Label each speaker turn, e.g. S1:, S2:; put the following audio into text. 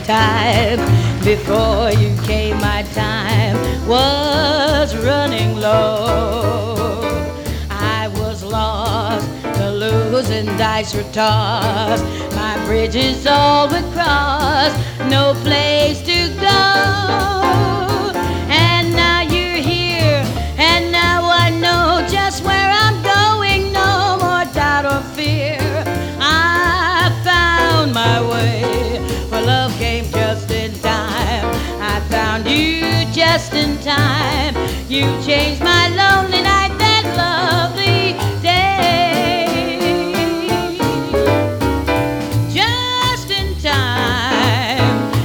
S1: time. Before you came, my time was running low. I was lost, the losing dice were tossed. My bridges all were crossed, no place to go. And now you're here, and now I know just where I'm going. No more doubt or fear, I found my way. For love came just in time, I found you just in time. You changed my